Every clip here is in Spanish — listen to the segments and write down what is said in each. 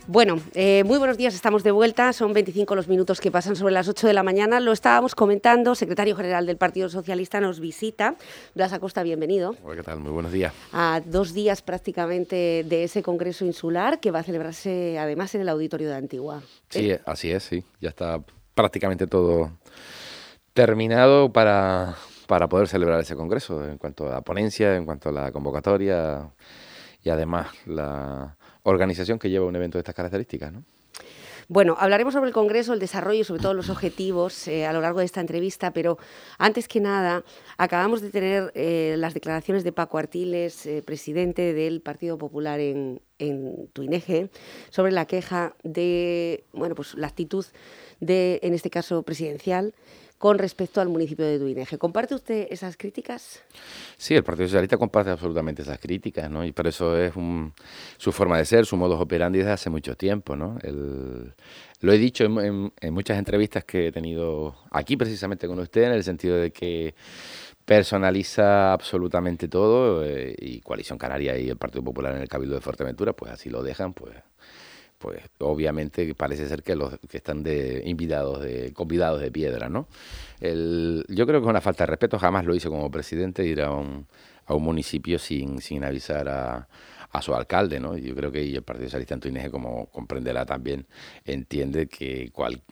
Bueno, muy buenos días, estamos de vuelta, son 25 los minutos que pasan sobre las 8 de la mañana, lo estábamos comentando, secretario general del Partido Socialista nos visita, Blas Acosta, bienvenido. Hola, ¿qué tal? Muy buenos días. A 2 días prácticamente de ese congreso insular que va a celebrarse además en el Auditorio de Antigua. Sí, así es, sí, ya está prácticamente todo terminado para poder celebrar ese congreso, en cuanto a la ponencia, en cuanto a la convocatoria y además la organización que lleva un evento de estas características, ¿no? Bueno, hablaremos sobre el Congreso, el desarrollo y sobre todo los objetivos a lo largo de esta entrevista, pero antes que nada, acabamos de tener las declaraciones de Paco Artiles, presidente del Partido Popular en Tuineje, sobre la queja de, bueno, pues la actitud de, en este caso, presidencial, con respecto al municipio de Tuineje. ¿Comparte usted esas críticas? Sí, el Partido Socialista comparte absolutamente esas críticas, ¿no? Y por eso es su forma de ser, su modus operandi desde hace mucho tiempo, ¿no? Lo he dicho en muchas entrevistas que he tenido aquí precisamente con usted, en el sentido de que personaliza absolutamente todo y Coalición Canaria y el Partido Popular en el Cabildo de Fuerteventura, pues así lo dejan, pues obviamente parece ser que los que están convidados de piedra, ¿no? Yo creo que es una falta de respeto, jamás lo hice como presidente, ir a un municipio sin avisar a su alcalde, ¿no? Yo creo que el Partido Socialista en Tuineje, como comprenderá también, entiende que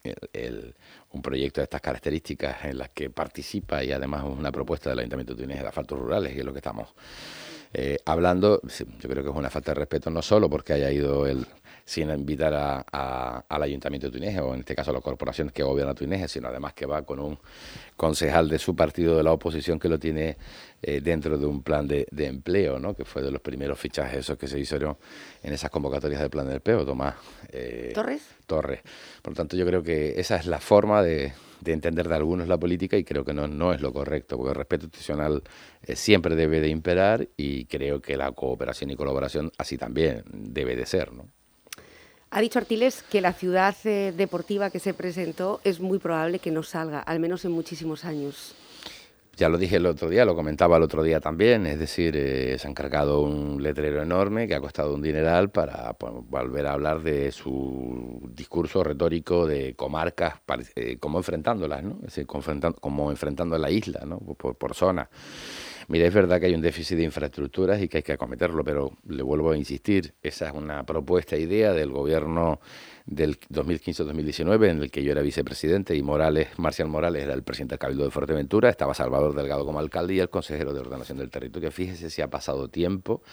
un proyecto de estas características en las que participa y además una propuesta del Ayuntamiento de Tuineje de asfaltos rurales, que es lo que estamos hablando, sí, yo creo que es una falta de respeto, no solo porque haya ido él sin invitar al Ayuntamiento de Tuineje, o en este caso a la corporación que gobierna Tuineje, sino además que va con un concejal de su partido de la oposición que lo tiene dentro de un plan de empleo, ¿no? Que fue de los primeros fichajes esos que se hicieron en esas convocatorias del plan de empleo, Tomás Torres. Por lo tanto, yo creo que esa es la forma de entender de algunos la política y creo que no es lo correcto, porque el respeto institucional siempre debe de imperar y creo que la cooperación y colaboración así también debe de ser, ¿no? Ha dicho Artiles que la ciudad deportiva que se presentó es muy probable que no salga, al menos en muchísimos años. Ya lo dije el otro día, lo comentaba el otro día también, es decir, se ha encargado un letrero enorme que ha costado un dineral para volver a hablar de su discurso retórico de comarcas, como enfrentándolas, ¿no? Es decir, como enfrentando la isla, ¿no? Por zona. Mira, es verdad que hay un déficit de infraestructuras y que hay que acometerlo, pero le vuelvo a insistir, esa es una propuesta, idea del gobierno del 2015-2019, en el que yo era vicepresidente y Marcial Morales era el presidente del Cabildo de Fuerteventura, estaba Salvador Delgado como alcalde y el consejero de ordenación del territorio. Fíjese si ha pasado tiempo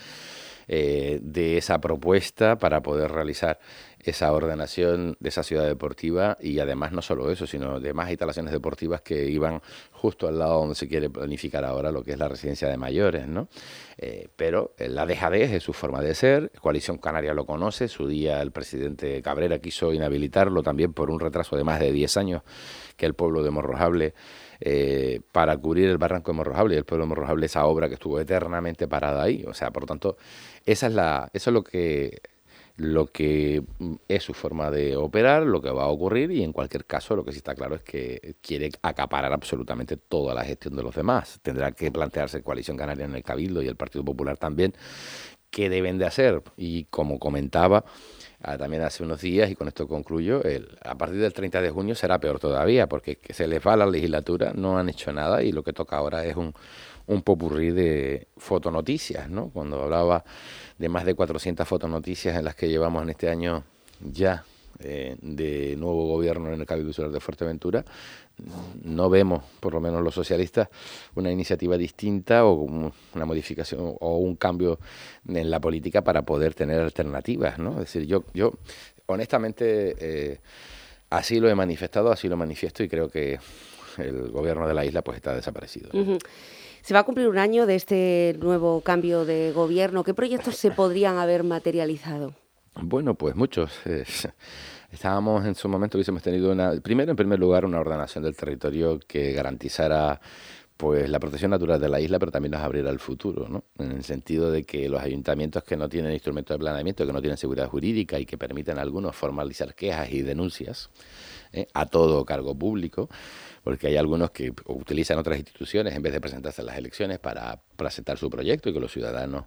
de esa propuesta para poder realizar esa ordenación de esa ciudad deportiva y además no solo eso, sino de más instalaciones deportivas que iban justo al lado donde se quiere planificar ahora lo que es la residencia de mayores, ¿no? Pero la dejadez es su forma de ser, Coalición Canaria lo conoce, su día el presidente Cabrera quiso inhabilitarlo también por un retraso de más de 10 años que el pueblo de Morrojable para cubrir el barranco de Morrojable y el pueblo de Morrojable, esa obra que estuvo eternamente parada ahí, o sea, por lo tanto, eso es lo que es su forma de operar, lo que va a ocurrir y en cualquier caso lo que sí está claro es que quiere acaparar absolutamente toda la gestión de los demás. Tendrá que plantearse Coalición Canaria en el Cabildo y el Partido Popular también qué deben de hacer y como comentaba también hace unos días, y con esto concluyo, a partir del 30 de junio será peor todavía porque que se les va a la legislatura, no han hecho nada y lo que toca ahora es un popurrí de fotonoticias, ¿no? Cuando hablaba de más de 400 fotonoticias en las que llevamos en este año ya de nuevo gobierno en el Cabildo Insular de Fuerteventura, no vemos, por lo menos los socialistas, una iniciativa distinta o una modificación o un cambio en la política para poder tener alternativas, ¿no? Es decir, yo honestamente así lo he manifestado, así lo manifiesto y creo que el gobierno de la isla pues está desaparecido. Uh-huh. Se va a cumplir un año de este nuevo cambio de gobierno. ¿Qué proyectos se podrían haber materializado? Bueno, pues muchos. Estábamos en su momento, hubiésemos tenido en primer lugar, una ordenación del territorio que garantizara pues la protección natural de la isla, pero también nos abriera al futuro, ¿no? En el sentido de que los ayuntamientos que no tienen instrumentos de planeamiento, que no tienen seguridad jurídica y que permiten a algunos formalizar quejas y denuncias, a todo cargo público, porque hay algunos que utilizan otras instituciones en vez de presentarse a las elecciones para presentar su proyecto y que los ciudadanos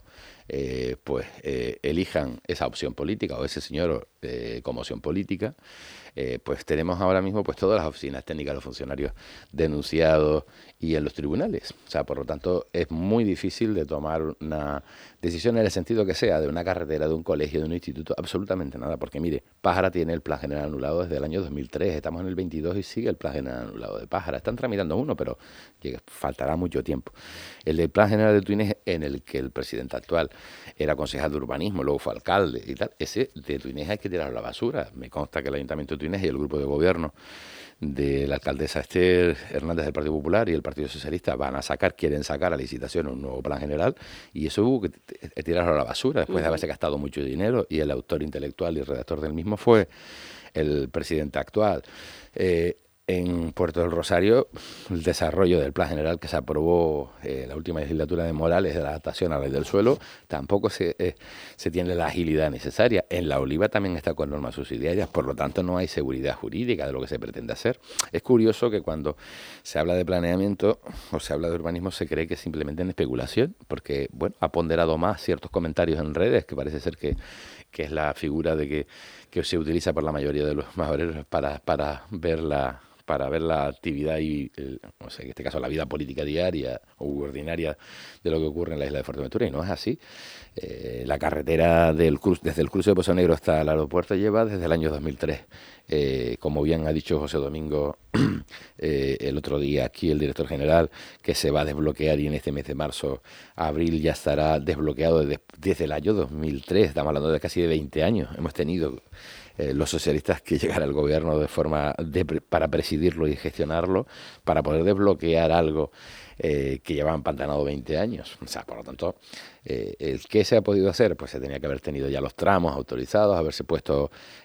elijan esa opción política o ese señor como opción política. Pues tenemos ahora mismo pues todas las oficinas técnicas, los funcionarios denunciados y en los tribunales. O sea, por lo tanto, es muy difícil de tomar una decisión en el sentido que sea, de una carretera, de un colegio, de un instituto, absolutamente nada. Porque mire, Pájara tiene el Plan General anulado desde el año 2003, estamos en el 22 y sigue el Plan General anulado de Pájara. Están tramitando uno, pero faltará mucho tiempo. El del Plan General de Tuines, en el que el presidente actual era concejal de urbanismo, luego fue alcalde y tal, ese de Tuines hay que tirarlo a la basura. Me consta que el Ayuntamiento de Tuines y el grupo de gobierno de la alcaldesa Esther Hernández del Partido Popular y el Partido Socialista quieren sacar a licitación un nuevo plan general, y eso hubo que tirarlo a la basura después de haberse gastado mucho dinero, y el autor intelectual y redactor del mismo fue el presidente actual. En Puerto del Rosario, el desarrollo del plan general que se aprobó en la última legislatura de Morales, de la adaptación a la ley del suelo, tampoco se tiene la agilidad necesaria. En La Oliva también está con normas subsidiarias, por lo tanto no hay seguridad jurídica de lo que se pretende hacer. Es curioso que cuando se habla de planeamiento o se habla de urbanismo se cree que simplemente en especulación, porque bueno, ha ponderado más ciertos comentarios en redes, que parece ser que es la figura de que se utiliza por la mayoría de los mayoreros para ver la actividad y, no sé, en este caso, la vida política diaria o ordinaria de lo que ocurre en la isla de Fuerteventura, y no es así. La carretera desde el cruce de Pozo Negro hasta el aeropuerto lleva desde el año 2003. Como bien ha dicho José Domingo el otro día aquí, el director general, que se va a desbloquear, y en este mes de marzo, abril, ya estará desbloqueado desde el año 2003. Estamos hablando de casi de 20 años. Hemos tenido los socialistas que llegar al gobierno para presidirlo y gestionarlo, para poder desbloquear algo que lleva empantanado 20 años. O sea, por lo tanto, ¿el qué se ha podido hacer? Pues se tenía que haber tenido ya los tramos autorizados, haberse puesto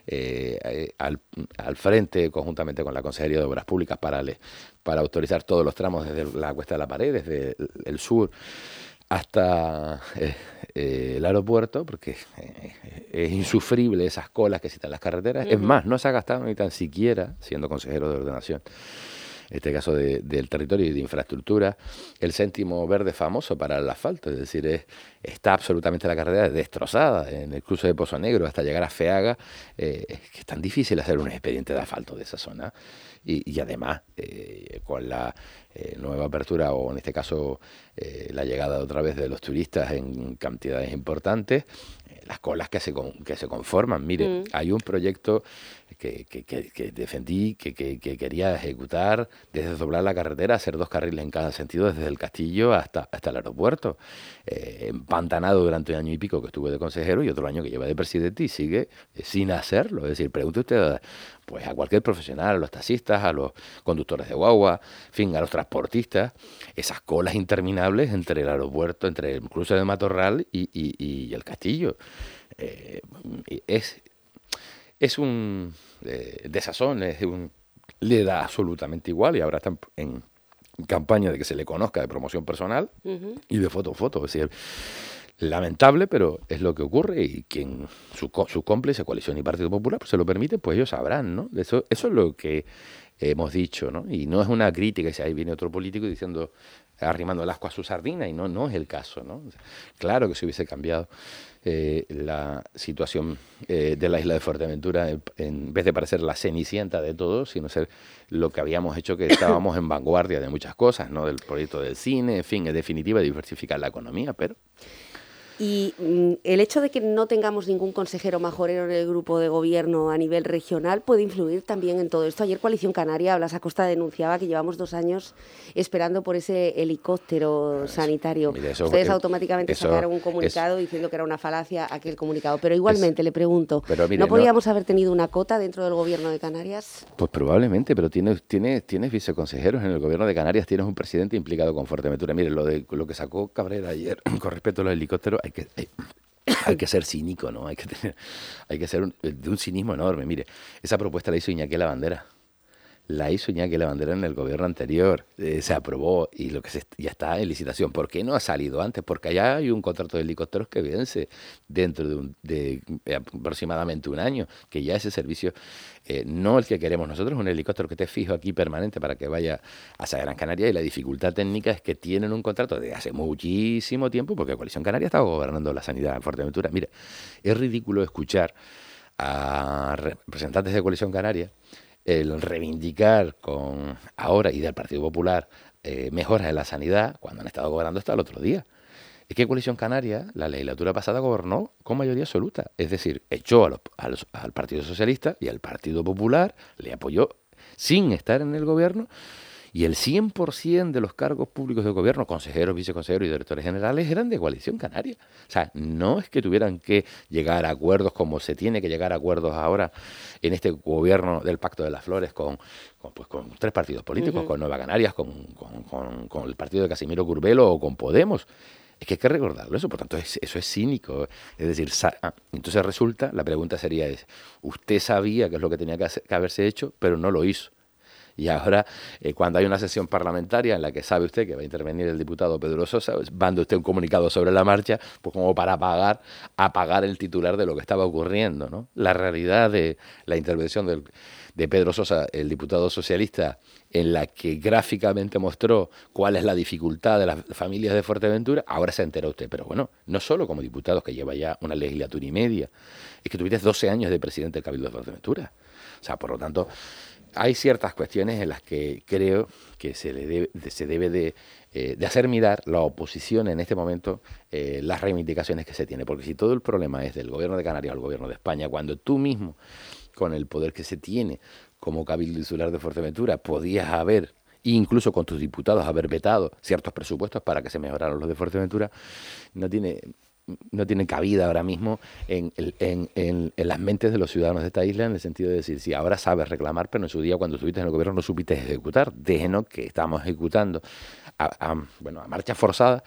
al frente, conjuntamente con la Consejería de Obras Públicas, para autorizar todos los tramos desde la Cuesta de la Pared, desde el sur hasta el aeropuerto, porque es insufrible esas colas que citan las carreteras. Es más, no se ha gastado ni tan siquiera, siendo consejero de ordenación, en este caso del territorio y de infraestructura, el céntimo verde famoso para el asfalto. Es decir, está absolutamente la carretera destrozada en el cruce de Pozo Negro hasta llegar a Feaga. Que es tan difícil hacer un expediente de asfalto de esa zona, y además con la nueva apertura, o en este caso la llegada otra vez de los turistas en cantidades importantes, las colas que se conforman. Mire, hay un proyecto que defendí, que quería ejecutar, desde doblar la carretera, hacer 2 carriles en cada sentido, desde el Castillo hasta el aeropuerto. Empantanado durante 1 año y pico que estuve de consejero, y otro año que lleva de presidente, y sigue sin hacerlo. Es decir, pregunte usted pues a cualquier profesional, a los taxistas, a los conductores de guagua, en fin, a los transportistas, esas colas interminables entre el aeropuerto, entre el cruce de Matorral y el Castillo. Es un desazón, le da absolutamente igual, y ahora están en campaña de que se le conozca de promoción personal y de foto. Es decir, lamentable, pero es lo que ocurre, y quien su cómplice, Coalición y Partido Popular, pues se lo permite, pues ellos sabrán, ¿no? Eso es lo que hemos dicho, ¿no? Y no es una crítica, si ahí viene otro político diciendo, arrimando el asco a su sardina, y no es el caso, ¿no? O sea, claro que se hubiese cambiado la situación de la isla de Fuerteventura, en vez de parecer la cenicienta de todo, sino ser lo que habíamos hecho, que estábamos en vanguardia de muchas cosas, ¿no? Del proyecto del cine, en fin, en definitiva, diversificar la economía, pero... Y el hecho de que no tengamos ningún consejero majorero en el grupo de gobierno a nivel regional puede influir también en todo esto. Ayer Coalición Canaria, Blas Acosta, denunciaba que llevamos 2 años esperando por ese helicóptero sanitario. Mire, ustedes automáticamente sacaron un comunicado diciendo que era una falacia aquel comunicado. Pero igualmente le pregunto, mire, ¿no podríamos haber tenido una cota dentro del gobierno de Canarias? Pues probablemente, pero tienes viceconsejeros en el gobierno de Canarias, tienes un presidente implicado con Fuerteventura. Mire, lo que sacó Cabrera ayer con respecto a los helicópteros, hay que ser cínico, ¿no? Hay que ser de un cinismo enorme. Mire, esa propuesta la hizo Iñaki La Bandera. la hizo Iñaki Lavandera en el gobierno anterior, se aprobó y ya está en licitación. ¿Por qué no ha salido antes? Porque allá hay un contrato de helicópteros que vence dentro de aproximadamente un año, que ya ese servicio, no el que queremos nosotros, un helicóptero que esté fijo aquí permanente para que vaya hacia Gran Canaria, y la dificultad técnica es que tienen un contrato de hace muchísimo tiempo, porque Coalición Canaria estaba gobernando la sanidad en Fuerteventura. Mira, es ridículo escuchar a representantes de Coalición Canaria el reivindicar con ahora y del Partido Popular mejoras en la sanidad cuando han estado gobernando hasta el otro día. Es que Coalición Canaria, la legislatura pasada, gobernó con mayoría absoluta. Es decir, echó al Partido Socialista y al Partido Popular, le apoyó sin estar en el gobierno, y el 100% de los cargos públicos de gobierno, consejeros, viceconsejeros y directores generales, eran de Coalición Canaria. O sea, no es que tuvieran que llegar a acuerdos como se tiene que llegar a acuerdos ahora en este gobierno del Pacto de las Flores con 3 partidos políticos, con Nueva Canarias, con el partido de Casimiro Curbelo o con Podemos. Es que hay que recordarlo eso, por tanto, eso es cínico. Es decir, entonces resulta, la pregunta sería, usted sabía que es lo que tenía que haberse hecho, pero no lo hizo. Y ahora, cuando hay una sesión parlamentaria en la que sabe usted que va a intervenir el diputado Pedro Sosa, manda usted un comunicado sobre la marcha, pues como para apagar el titular de lo que estaba ocurriendo, ¿no? La realidad de la intervención de Pedro Sosa, el diputado socialista, en la que gráficamente mostró cuál es la dificultad de las familias de Fuerteventura, ahora se entera usted. Pero bueno, no solo como diputado, que lleva ya una legislatura y media, es que tuviste 12 años de presidente del Cabildo de Fuerteventura. O sea, por lo tanto, hay ciertas cuestiones en las que creo que se debe de hacer mirar la oposición en este momento las reivindicaciones que se tiene. Porque si todo el problema es del gobierno de Canarias al gobierno de España, cuando tú mismo, con el poder que se tiene como Cabildo Insular de Fuerteventura, podías haber, incluso con tus diputados, haber vetado ciertos presupuestos para que se mejoraran los de Fuerteventura, no tiene cabida ahora mismo en las mentes de los ciudadanos de esta isla, en el sentido de decir, sí, ahora sabes reclamar, pero en su día cuando estuviste en el gobierno no supiste ejecutar. Déjenos que estamos ejecutando a marcha forzada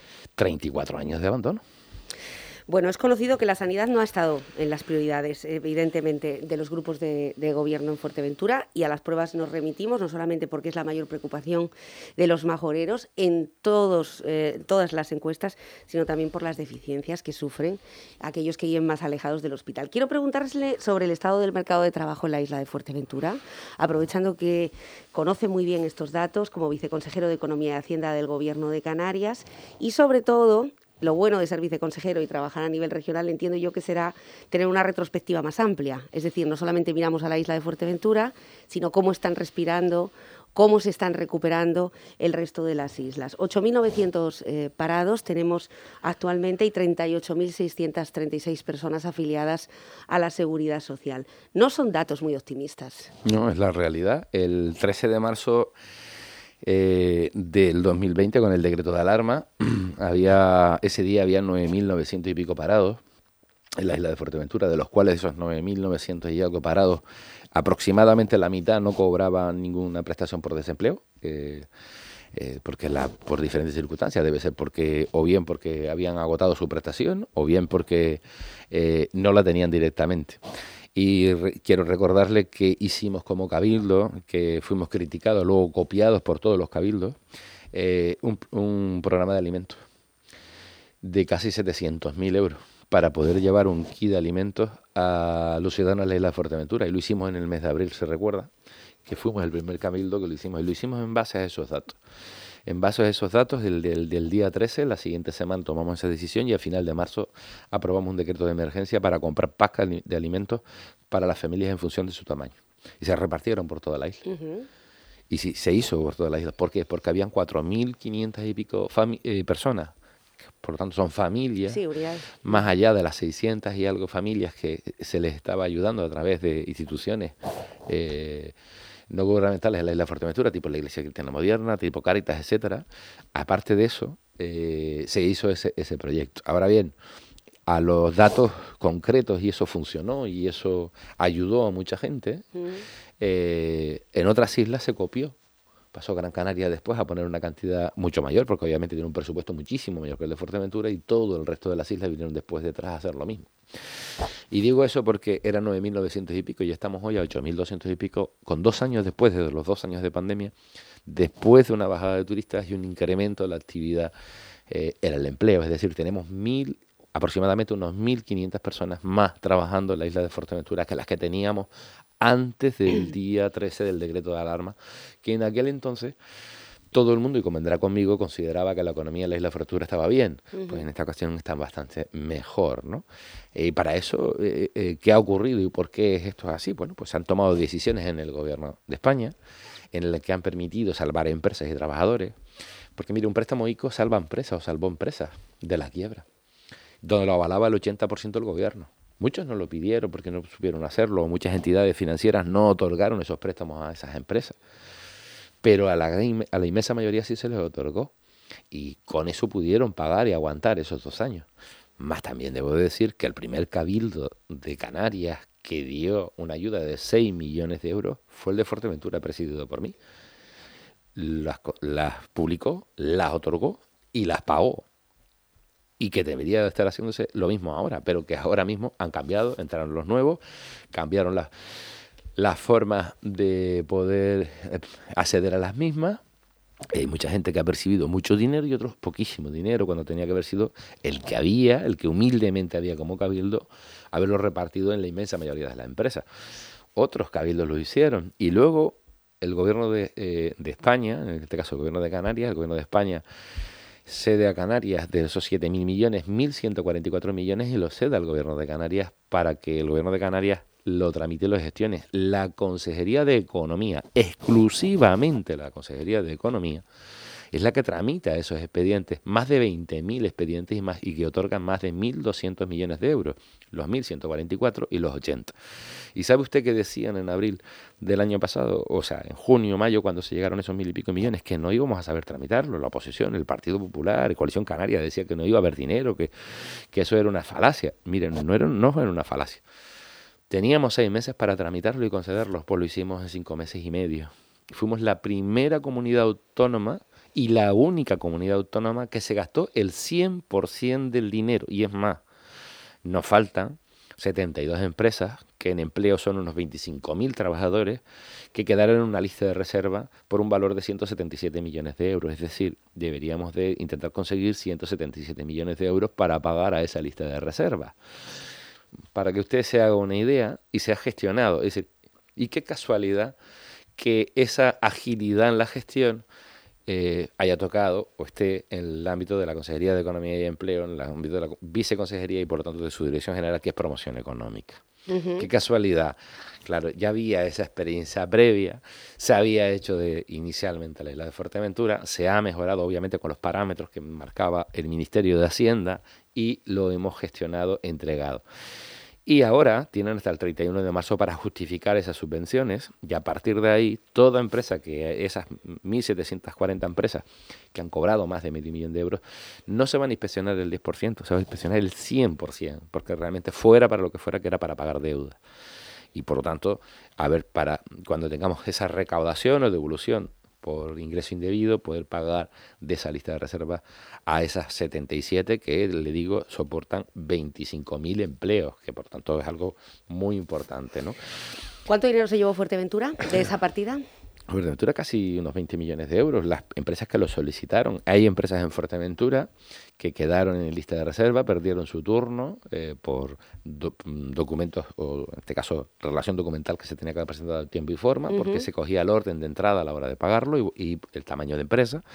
34 años de abandono. Bueno, es conocido que la sanidad no ha estado en las prioridades, evidentemente, de los grupos de gobierno en Fuerteventura, y a las pruebas nos remitimos, no solamente porque es la mayor preocupación de los majoreros en todas las encuestas, sino también por las deficiencias que sufren aquellos que viven más alejados del hospital. Quiero preguntarle sobre el estado del mercado de trabajo en la isla de Fuerteventura, aprovechando que conoce muy bien estos datos como viceconsejero de Economía y Hacienda del Gobierno de Canarias, y sobre todo, lo bueno de ser viceconsejero y trabajar a nivel regional, entiendo yo que será tener una retrospectiva más amplia. Es decir, no solamente miramos a la isla de Fuerteventura, sino cómo están respirando, cómo se están recuperando el resto de las islas. 8.900 parados tenemos actualmente y 38.636 personas afiliadas a la Seguridad Social. No son datos muy optimistas. No, es la realidad. El 13 de marzo del 2020, con el decreto de alarma, ese día había 9.900 y pico parados en la isla de Fuerteventura, de los cuales esos 9.900 y algo parados, aproximadamente la mitad no cobraban ninguna prestación por desempleo, porque por diferentes circunstancias, debe ser o bien porque habían agotado su prestación, o bien porque no la tenían directamente. Y quiero recordarle que hicimos como cabildo, que fuimos criticados, luego copiados por todos los cabildos, un programa de alimentos de casi 700.000 euros para poder llevar un kit de alimentos a los ciudadanos de la isla de Fuerteventura. Y lo hicimos en el mes de abril, se recuerda, que fuimos el primer cabildo que lo hicimos. Y lo hicimos en base a esos datos. En base a esos datos, del día 13, la siguiente semana tomamos esa decisión y a final de marzo aprobamos un decreto de emergencia para comprar packs de alimentos para las familias en función de su tamaño. Y se repartieron por toda la isla. Uh-huh. Y sí, se hizo por toda la isla. ¿Por qué? Porque habían 4.500 y pico personas. Por lo tanto, son familias, sí, más allá de las 600 y algo familias que se les estaba ayudando a través de instituciones no gubernamentales en la isla de Fuerteventura, tipo la Iglesia Cristiana Moderna, tipo Cáritas, etcétera. Aparte de eso, se hizo ese proyecto. Ahora bien, a los datos concretos, y eso funcionó, y eso ayudó a mucha gente, en otras islas se copió. Pasó Gran Canaria después a poner una cantidad mucho mayor, porque obviamente tiene un presupuesto muchísimo mayor que el de Fuerteventura, y todo el resto de las islas vinieron después detrás a hacer lo mismo. Y digo eso porque eran 9.900 y pico y estamos hoy a 8.200 y pico, con 2 años después de los 2 años de pandemia, después de una bajada de turistas y un incremento de la actividad en el empleo. Es decir, tenemos aproximadamente unos 1.500 personas más trabajando en la isla de Fuerteventura que las que teníamos antes del día 13 del decreto de alarma, que en aquel entonces todo el mundo, y convendrá conmigo, consideraba que la economía de la isla de Fuerteventura estaba bien. Pues en esta ocasión está bastante mejor, ¿no? Y para eso, ¿qué ha ocurrido y por qué esto es así? Bueno, pues se han tomado decisiones en el gobierno de España en las que han permitido salvar empresas y trabajadores. Porque mire, un préstamo ICO salva empresas o salvó empresas de la quiebra, donde lo avalaba el 80% del gobierno. Muchos no lo pidieron porque no supieron hacerlo, muchas entidades financieras no otorgaron esos préstamos a esas empresas, pero a la inmensa mayoría sí se les otorgó y con eso pudieron pagar y aguantar esos 2 años. Más también debo decir que el primer cabildo de Canarias que dio una ayuda de 6 millones de euros fue el de Fuerteventura, presidido por mí. Las publicó, las otorgó y las pagó. Y que debería de estar haciéndose lo mismo ahora, pero que ahora mismo han cambiado, entraron los nuevos, cambiaron las formas de poder acceder a las mismas. Hay mucha gente que ha percibido mucho dinero y otros poquísimo dinero, cuando tenía que haber sido el que humildemente había como cabildo, haberlo repartido en la inmensa mayoría de las empresas. Otros cabildos lo hicieron y luego el gobierno de España, en este caso el gobierno de Canarias, el gobierno de España cede a Canarias de esos 7.000 millones, 1.144 millones y lo cede al gobierno de Canarias para que el gobierno de Canarias lo tramite y lo gestione. La Consejería de Economía, exclusivamente la Consejería de Economía, es la que tramita esos expedientes, más de 20.000 expedientes y que otorgan más de 1.200 millones de euros, los 1.144 y los 80. ¿Y sabe usted qué decían en abril del año pasado, o sea, en junio, mayo, cuando se llegaron esos 1.000 y pico millones? Que no íbamos a saber tramitarlo. La oposición, el Partido Popular, Coalición Canaria decía que no iba a haber dinero, que eso era una falacia. Miren, no era una falacia. Teníamos 6 meses para tramitarlo y concederlo, pues lo hicimos en 5 meses y medio. Fuimos la primera comunidad autónoma y la única comunidad autónoma que se gastó el 100% del dinero. Y es más, nos faltan 72 empresas, que en empleo son unos 25.000 trabajadores, que quedaron en una lista de reserva por un valor de 177 millones de euros. Es decir, deberíamos de intentar conseguir 177 millones de euros para pagar a esa lista de reserva. Para que usted se haga una idea, y se ha gestionado. Es decir, y qué casualidad que esa agilidad en la gestión haya tocado o esté en el ámbito de la Consejería de Economía y Empleo, en el ámbito de la Viceconsejería y por lo tanto de su dirección general, que es Promoción Económica. Qué casualidad. Claro, ya había esa experiencia previa, se había hecho inicialmente la isla de Fuerteventura, se ha mejorado obviamente con los parámetros que marcaba el Ministerio de Hacienda y lo hemos gestionado, entregado. Y ahora tienen hasta el 31 de marzo para justificar esas subvenciones y a partir de ahí toda empresa, que esas 1.740 empresas que han cobrado más de medio millón de euros, no se van a inspeccionar el 10%, se va a inspeccionar el 100%, porque realmente fuera para lo que fuera, que era para pagar deuda. Y por lo tanto, a ver, para cuando tengamos esa recaudación o devolución por ingreso indebido, poder pagar de esa lista de reservas a esas 77 que, le digo, soportan 25.000 empleos, que por tanto es algo muy importante, ¿no? ¿Cuánto dinero se llevó Fuerteventura de esa partida? Fuerteventura casi unos 20 millones de euros, las empresas que lo solicitaron. Hay empresas en Fuerteventura que quedaron en lista de reserva, perdieron su turno por documentos, o en este caso relación documental que se tenía que haber presentado en tiempo y forma, porque se cogía el orden de entrada a la hora de pagarlo y el tamaño de empresa.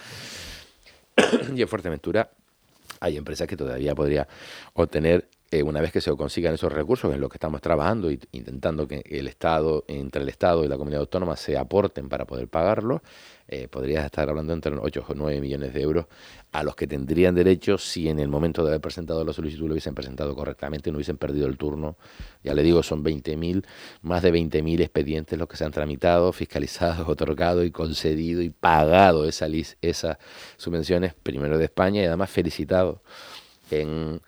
Y en Fuerteventura hay empresas que todavía podría obtener, una vez que se consigan esos recursos, en lo que estamos trabajando y intentando que entre el Estado y la comunidad autónoma se aporten para poder pagarlo, podrías estar hablando entre 8 o 9 millones de euros a los que tendrían derecho si en el momento de haber presentado la solicitud lo hubiesen presentado correctamente y no hubiesen perdido el turno. Ya le digo, son 20.000, más de 20.000 expedientes los que se han tramitado, fiscalizados, otorgados y concedido y pagado esas subvenciones, primero de España y además felicitado en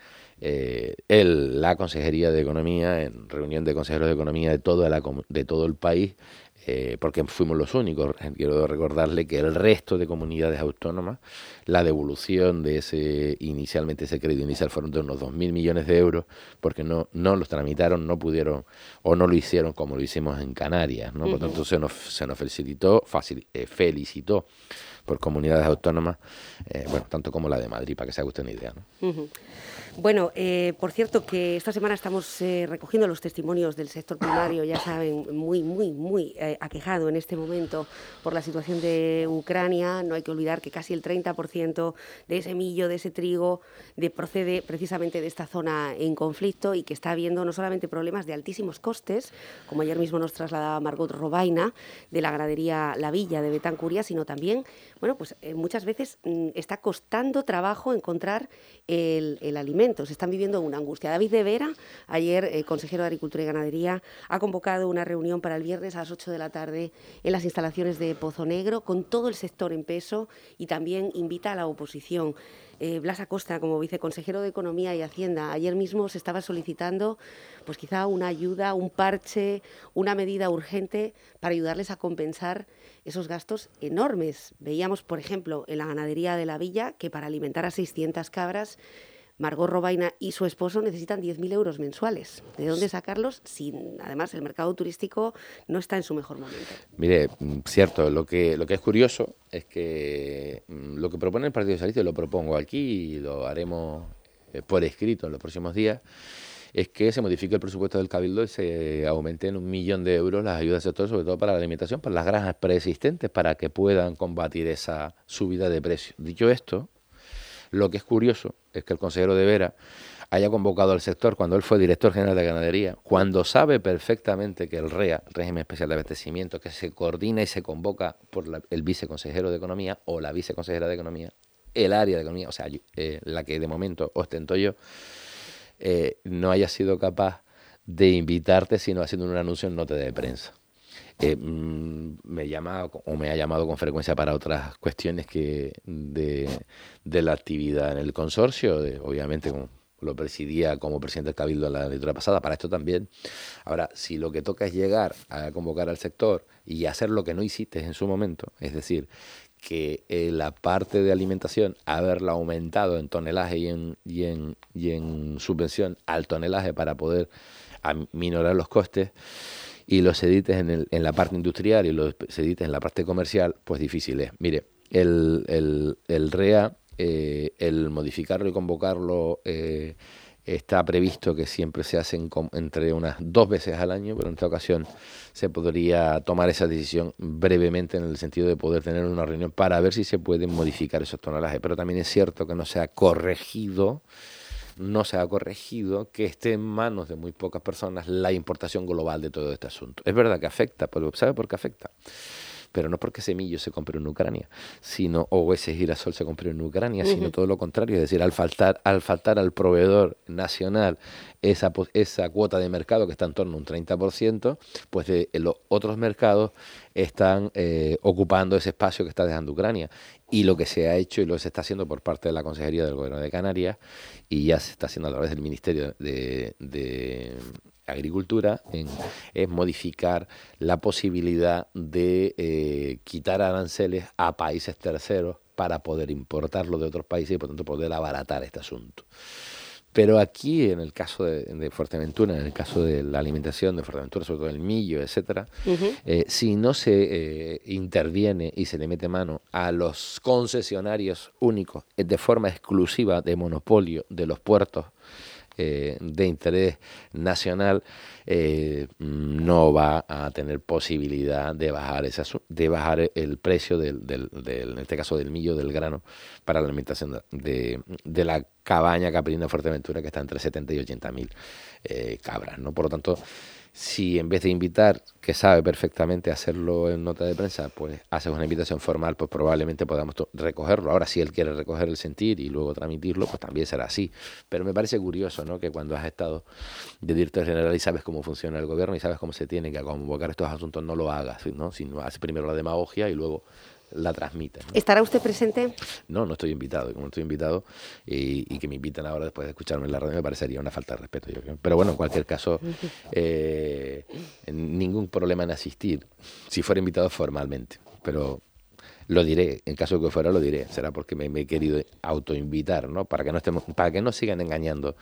la Consejería de Economía, en reunión de consejeros de Economía de todo el país, porque fuimos los únicos. Quiero recordarle que el resto de comunidades autónomas, la devolución de inicialmente ese crédito inicial fueron de unos 2.000 millones de euros, porque no los tramitaron, no pudieron o no lo hicieron como lo hicimos en Canarias, ¿no? Por tanto, se nos felicitó por comunidades autónomas, bueno, tanto como la de Madrid, para que se haga usted una idea, ¿no? Bueno, por cierto, que esta semana estamos recogiendo los testimonios del sector primario, ya saben, muy aquejado en este momento por la situación de Ucrania. No hay que olvidar que casi el 30% de ese millo, de ese trigo, procede precisamente de esta zona en conflicto y que está habiendo no solamente problemas de altísimos costes, como ayer mismo nos trasladaba Margot Robaina, de la ganadería La Villa de Betancuria, sino también, bueno, pues muchas veces está costando trabajo encontrar el alimento. Se están viviendo una angustia. David de Vera, ayer consejero de Agricultura y Ganadería, ha convocado una reunión para el viernes a las 8 de la tarde en las instalaciones de Pozo Negro con todo el sector en peso y también invita a la oposición. Blas Acosta, como viceconsejero de Economía y Hacienda, ayer mismo se estaba solicitando pues quizá una ayuda, un parche, una medida urgente para ayudarles a compensar esos gastos enormes. Veíamos, por ejemplo, en la ganadería de La Villa que para alimentar a 600 cabras Margot Robaina y su esposo necesitan 10.000 euros mensuales. ¿De dónde sacarlos? Si además el mercado turístico no está en su mejor momento. Mire, cierto, lo que es curioso es que lo que propone el Partido Socialista, y lo propongo aquí y lo haremos por escrito en los próximos días, es que se modifique el presupuesto del Cabildo y se aumente en 1 millón de euros las ayudas al sector, sobre todo para la alimentación, para las granjas preexistentes, para que puedan combatir esa subida de precios. Dicho esto, lo que es curioso es que el consejero de Vera haya convocado al sector cuando él fue director general de Ganadería, cuando sabe perfectamente que el REA, Régimen Especial de Abastecimiento, que se coordina y se convoca por el viceconsejero de Economía o la viceconsejera de Economía, el área de Economía, o sea, la que de momento ostento yo, no haya sido capaz de invitarte, sino haciendo un anuncio en nota de prensa. Me ha llamado con frecuencia para otras cuestiones que de la actividad en el consorcio, obviamente lo presidía como presidente del Cabildo en la legislatura pasada, para esto también. Ahora, si lo que toca es llegar a convocar al sector y hacer lo que no hiciste en su momento, es decir, que la parte de alimentación, haberla aumentado en tonelaje y en subvención al tonelaje para poder aminorar los costes, y los edites en la parte industrial y los edites en la parte comercial, pues difícil es. Mire, el REA, el modificarlo y convocarlo, está previsto que siempre se hacen entre unas 2 veces al año, pero en esta ocasión se podría tomar esa decisión brevemente en el sentido de poder tener una reunión para ver si se pueden modificar esos tonelajes. Pero también es cierto que no se ha corregido que esté en manos de muy pocas personas la importación global de todo este asunto. Es verdad que afecta, pero ¿sabe por qué afecta? Pero no porque ese millo se compró en Ucrania, o ese girasol se compró en Ucrania, sino todo lo contrario. Es decir, al faltar al proveedor nacional esa cuota de mercado que está en torno a un 30%, pues los otros mercados están ocupando ese espacio que está dejando Ucrania. Y lo que se ha hecho y lo que se está haciendo por parte de la Consejería del Gobierno de Canarias, y ya se está haciendo a través del Ministerio de Agricultura, es modificar la posibilidad de quitar aranceles a países terceros para poder importarlo de otros países y por tanto poder abaratar este asunto. Pero aquí, en el caso de Fuerteventura, en el caso de la alimentación de Fuerteventura, sobre todo el millo, etcétera, si no se interviene y se le mete mano a los concesionarios únicos de forma exclusiva de monopolio de los puertos de interés nacional, no va a tener posibilidad de bajar el precio en este caso del millo, del grano, para la alimentación de la cabaña caprina de Fuerteventura, que está entre 70 y 80.000 cabras, ¿no? Por lo tanto, si en vez de invitar, que sabe perfectamente hacerlo en nota de prensa, pues haces una invitación formal, pues probablemente podamos recogerlo. Ahora, si él quiere recoger el sentir y luego transmitirlo, pues también será así. Pero me parece curioso, ¿no?, que cuando has estado de director general y sabes cómo funciona el gobierno y sabes cómo se tiene que convocar estos asuntos, no lo hagas, ¿no?, sino haces primero la demagogia y luego la transmita, ¿no? ¿Estará usted presente? No, no estoy invitado. Como no estoy invitado y que me inviten ahora después de escucharme en la radio me parecería una falta de respeto, yo creo. Pero bueno, en cualquier caso, ningún problema en asistir, si fuera invitado formalmente. Pero lo diré, en caso de que fuera lo diré. Será porque me he querido autoinvitar, ¿no? Para que no sigan engañando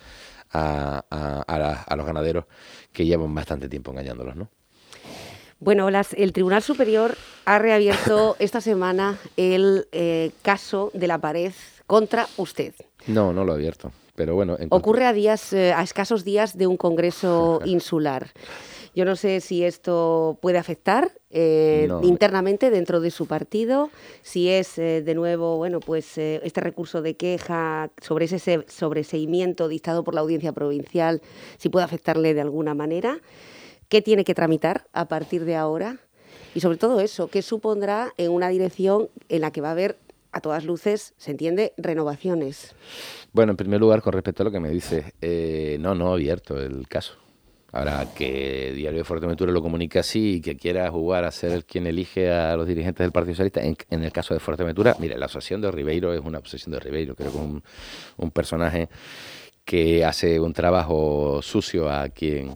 a los ganaderos que llevan bastante tiempo engañándolos, ¿no? Bueno, el Tribunal Superior ha reabierto esta semana el caso de La Pared contra usted. No lo ha abierto. Pero bueno, ocurre a escasos días de un congreso insular. Yo no sé si esto puede afectar internamente dentro de su partido, si es de nuevo, bueno, pues este recurso de queja sobre ese sobreseimiento dictado por la Audiencia Provincial, si puede afectarle de alguna manera. ¿Qué tiene que tramitar a partir de ahora? Y sobre todo eso, ¿qué supondrá en una dirección en la que va a haber, a todas luces, se entiende, renovaciones? Bueno, en primer lugar, con respecto a lo que me dices, no ha abierto el caso. Ahora, que Diario de Fuerteventura lo comunique así y que quiera jugar a ser quien elige a los dirigentes del Partido Socialista, en el caso de Fuerteventura, mire, la obsesión de Ribeiro es una obsesión de Ribeiro. Creo que un personaje que hace un trabajo sucio a quien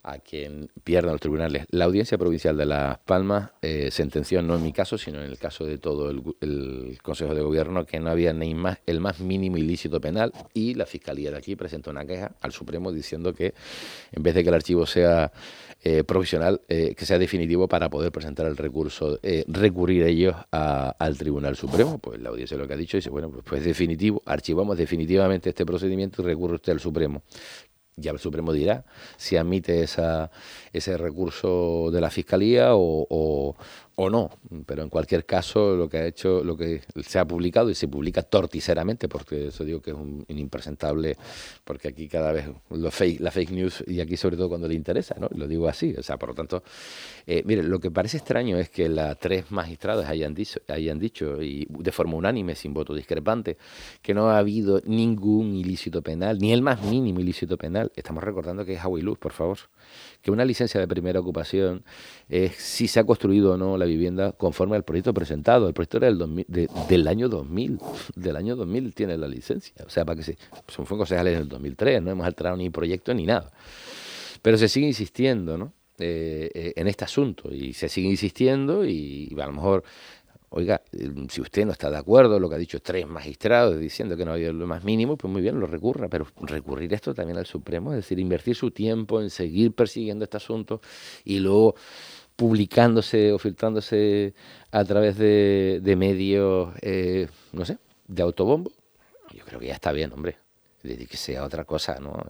pierdan los tribunales. La Audiencia Provincial de Las Palmas sentenció, no en mi caso, sino en el caso de todo el Consejo de Gobierno, que no había el más mínimo ilícito penal, y la Fiscalía de aquí presentó una queja al Supremo diciendo que en vez de que el archivo sea provisional, que sea definitivo para poder presentar el recurso, recurrir ellos al Tribunal Supremo. Pues la Audiencia lo que ha dicho dice, bueno, pues definitivo, archivamos definitivamente este procedimiento y recurre usted al Supremo. Ya el Supremo dirá si admite ese recurso de la Fiscalía o no. Pero en cualquier caso, lo que se ha publicado, y se publica torticeramente, porque eso digo que es un impresentable, porque aquí cada vez la fake news, y aquí sobre todo cuando le interesa, ¿no? Lo digo así. O sea, por lo tanto, mire, lo que parece extraño es que las 3 magistradas hayan dicho, y de forma unánime, sin voto discrepante, que no ha habido ningún ilícito penal, ni el más mínimo ilícito penal. Estamos recordando que es agua y luz, por favor. Que una licencia de primera ocupación es si se ha construido o no la vivienda conforme al proyecto presentado. El proyecto era del año 2000. Del año 2000 tiene la licencia. O sea, para que son concejales en el 2003, no hemos alterado ni proyecto ni nada. Pero se sigue insistiendo, ¿no? En este asunto, y se sigue insistiendo, y a lo mejor, oiga, si usted no está de acuerdo, lo que ha dicho 3 magistrados diciendo que no ha habido lo más mínimo, pues muy bien, lo recurra, pero recurrir esto también al Supremo, es decir, invertir su tiempo en seguir persiguiendo este asunto y luego publicándose o filtrándose a través de medios, no sé, de autobombo. Yo creo que ya está bien, hombre, que sea otra cosa, ¿no?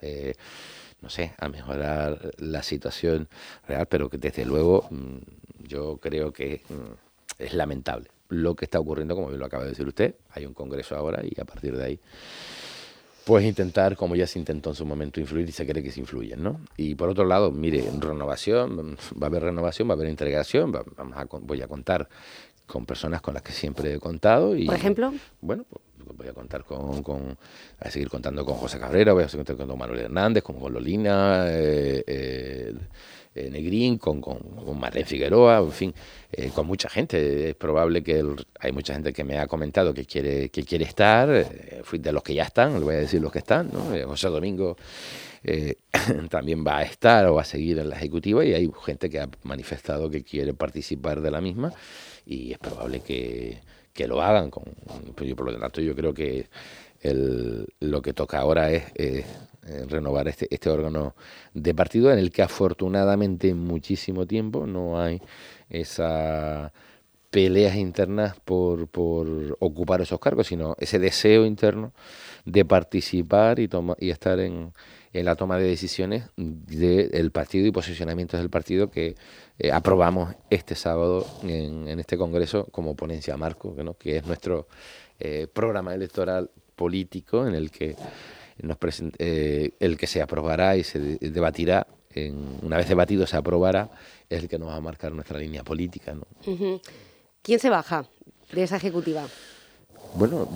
No sé, a mejorar la situación real, pero que desde luego yo creo que es lamentable lo que está ocurriendo, como bien lo acaba de decir usted. Hay un congreso ahora y a partir de ahí pues intentar, como ya se intentó en su momento, influir, y se cree que se influyen, ¿no? Y por otro lado, mire, renovación, va a haber integración, voy a contar con personas con las que siempre he contado. Y, ¿por ejemplo? Bueno, pues voy a contar a seguir contando con José Cabrera, voy a seguir contando con Manuel Hernández, con Lolina, Negrín, con Marlene Figueroa, en fin, con mucha gente. Es probable que hay mucha gente que me ha comentado que quiere estar, fui de los que ya están, le voy a decir los que están, ¿no? José Domingo también va a estar o va a seguir en la ejecutiva, y hay gente que ha manifestado que quiere participar de la misma, y es probable que lo hagan. Por lo tanto, yo creo que lo que toca ahora es renovar este órgano de partido, en el que afortunadamente en muchísimo tiempo no hay esas peleas internas por ocupar esos cargos, sino ese deseo interno de participar y estar en la toma de decisiones del partido y posicionamientos del partido que aprobamos este sábado en este congreso como ponencia marco, ¿no? Que es nuestro programa electoral político, en el que el que se aprobará y se debatirá, una vez debatido se aprobará, es el que nos va a marcar nuestra línea política, ¿no? Uh-huh. ¿Quién se baja de esa ejecutiva? Bueno,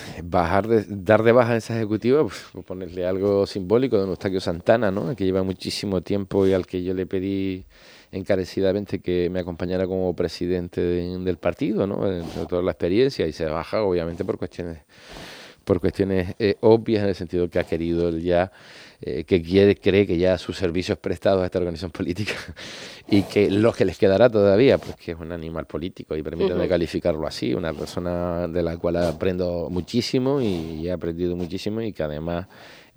dar de baja a esa ejecutiva, pues, ponerle algo simbólico. Don Eustaquio Santana, ¿no?, que lleva muchísimo tiempo y al que yo le pedí encarecidamente que me acompañara como presidente del partido, ¿no?, sobre todo la experiencia, y se baja obviamente por cuestiones obvias, en el sentido que ha querido él ya, cree que ya sus servicios prestados a esta organización política y que los que les quedará todavía, pues que es un animal político, y permítanme calificarlo así, una persona de la cual aprendo muchísimo y he aprendido muchísimo, y que además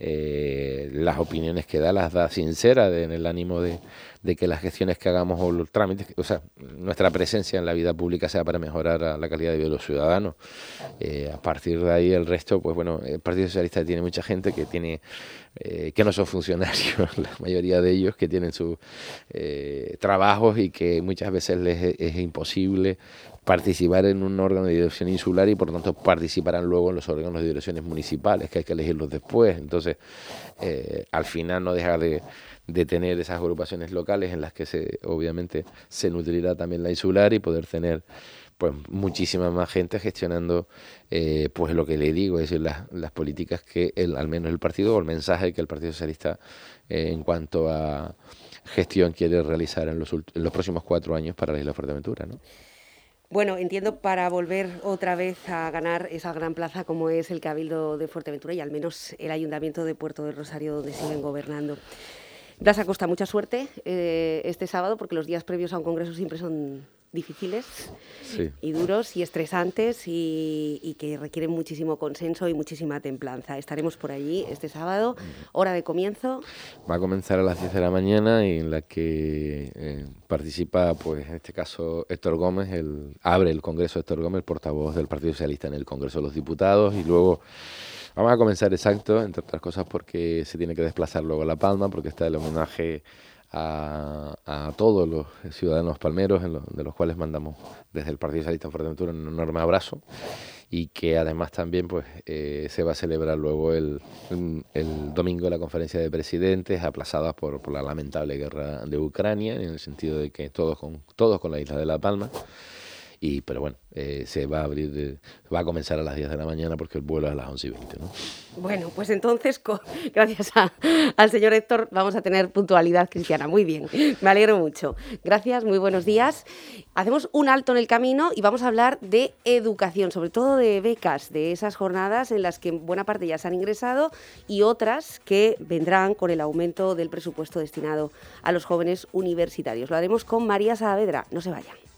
las opiniones que las da sinceras, en el ánimo de que las gestiones que hagamos o los trámites, o sea, nuestra presencia en la vida pública sea para mejorar la calidad de vida de los ciudadanos. A partir de ahí el resto, pues bueno, el Partido Socialista tiene mucha gente que no son funcionarios, la mayoría de ellos, que tienen sus trabajos y que muchas veces les es imposible participar en un órgano de dirección insular, y por lo tanto participarán luego en los órganos de direcciones municipales, que hay que elegirlos después. Entonces, al final no deja de tener esas agrupaciones locales en las que obviamente se nutrirá también la insular, y poder tener pues muchísima más gente gestionando pues lo que le digo, es decir, las políticas que al menos el partido, o el mensaje que el Partido Socialista en cuanto a gestión quiere realizar en los próximos 4 años para la isla de Fuerteventura, ¿no? Bueno, entiendo, para volver otra vez a ganar esa gran plaza como es el Cabildo de Fuerteventura y al menos el Ayuntamiento de Puerto del Rosario, donde siguen gobernando. Blas Acosta, mucha suerte este sábado, porque los días previos a un congreso siempre son difíciles, sí, y duros y estresantes, y que requieren muchísimo consenso y muchísima templanza. Estaremos por allí este sábado, hora de comienzo. Va a comenzar a las 10 de la mañana, y en la que participa, pues en este caso, Héctor Gómez, abre el congreso Héctor Gómez, el portavoz del Partido Socialista en el Congreso de los Diputados, y luego vamos a comenzar exacto, entre otras cosas porque se tiene que desplazar luego a La Palma, porque está el homenaje a todos los ciudadanos palmeros, de los cuales mandamos desde el Partido Socialista de Fuerteventura un enorme abrazo, y que además también pues se va a celebrar luego el domingo la conferencia de presidentes, aplazada por la lamentable guerra de Ucrania, en el sentido de que todos con la isla de La Palma. Pero bueno, se va a abrir, va a comenzar a las 10 de la mañana, porque el vuelo es a las 11:20, ¿no? Bueno, pues entonces, gracias al señor Héctor, vamos a tener puntualidad cristiana. Muy bien, me alegro mucho. Gracias, muy buenos días. Hacemos un alto en el camino y vamos a hablar de educación, sobre todo de becas, de esas jornadas en las que buena parte ya se han ingresado y otras que vendrán con el aumento del presupuesto destinado a los jóvenes universitarios. Lo haremos con María Saavedra. No se vayan.